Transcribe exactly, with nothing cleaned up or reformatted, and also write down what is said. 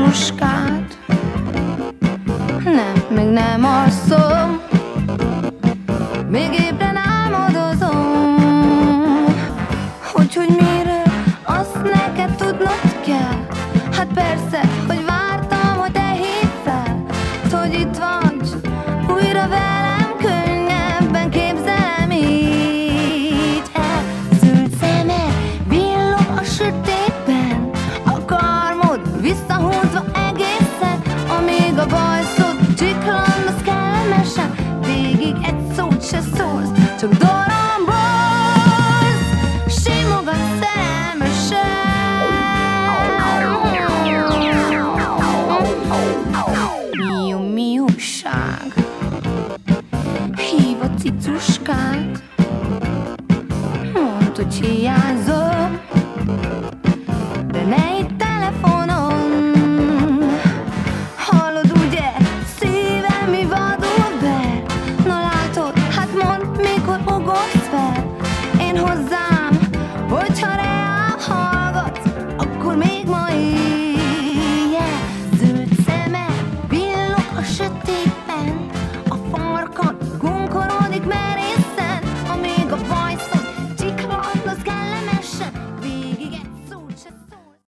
cicuskát. Nem, még nem alszom, még ébren álmodozom. Hogy, hogy miről, azt neked tudnod kell. Hát persze, hogy vártam, hogy te hidd fel, hogy itt vagy, újra velem könnyebben képzelem így el. Zöld szemed villog a sötétben, a karmod visszahúzva egészen, amíg a bajszod csiklandasz kellemesen, végig egy szót se szólsz, csak dorombolsz, simogatsz szerelmesen. Mi, mi újság? Hív a cicuskát, mondd, hogy hiányzom, de ne itt telefonon. Hallod ugye, szívem mi vadul ver. Na látod, hát mondd, mikor ugorsz fel. Én hozzám